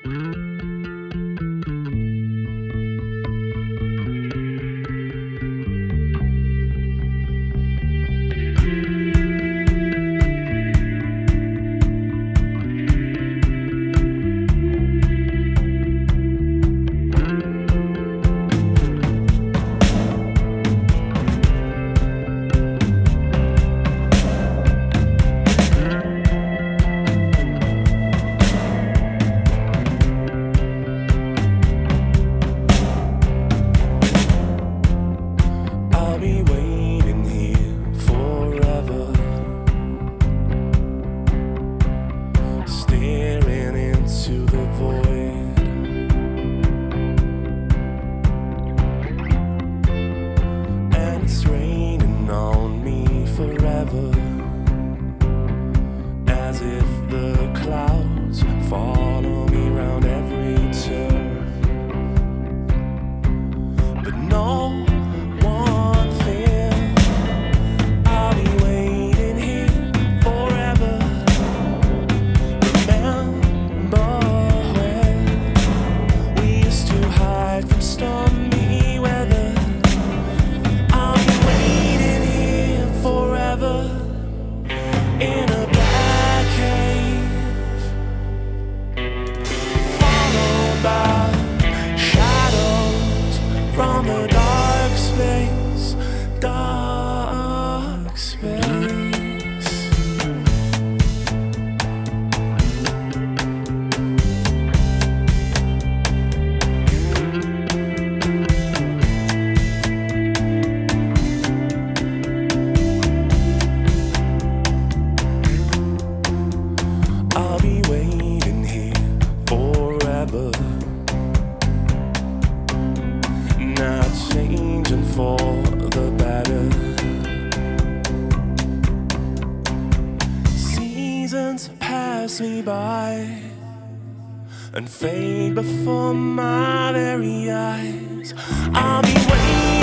As if the clouds follow me round every turn, but no one feels. I'll be waiting here forever. Remember when we used to hide from stormy weather? I'll be waiting here forever in a black cave, followed by shadows from the dark space, dark space. I'll be waiting here forever, not changing for the better. Seasons pass me by and fade before my very eyes. I'll be waiting